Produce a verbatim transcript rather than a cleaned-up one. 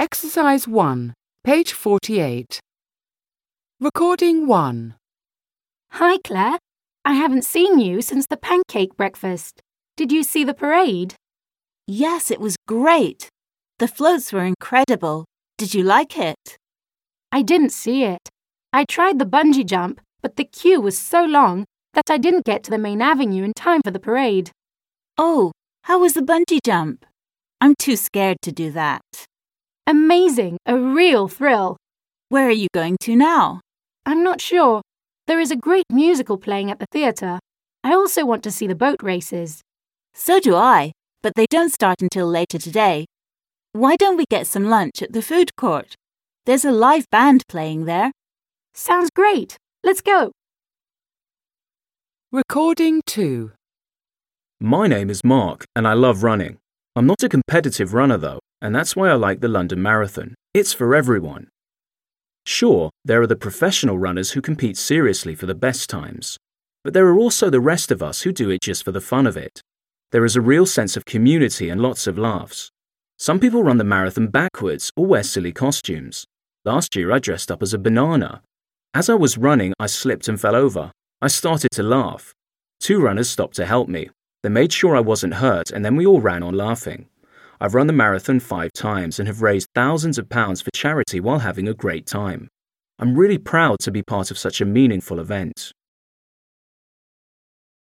Exercise one, page forty-eight. Recording one. Hi, Claire. I haven't seen you since the pancake breakfast. Did you see the parade? Yes, it was great. The floats were incredible. Did you like it? I didn't see it. I tried the bungee jump, but the queue was so long that I didn't get to the main avenue in time for the parade. Oh, how was the bungee jump? I'm too scared to do that. Amazing, a real thrill. Where are you going to now? I'm not sure. There is a great musical playing at the theatre. I also want to see the boat races. So do I, but they don't start until later today. Why don't we get some lunch at the food court? There's a live band playing there. Sounds great. Let's go. Recording two. My name is Mark and I love running. I'm not a competitive runner though, and that's why I like the London Marathon. It's for everyone. Sure, there are the professional runners who compete seriously for the best times, but there are also the rest of us who do it just for the fun of it. There is a real sense of community and lots of laughs. Some people run the marathon backwards or wear silly costumes. Last year I dressed up as a banana. As I was running, I slipped and fell over. I started to laugh. Two runners stopped to help me. They made sure I wasn't hurt and then we all ran on laughing. I've run the marathon five times and have raised thousands of pounds for charity while having a great time. I'm really proud to be part of such a meaningful event.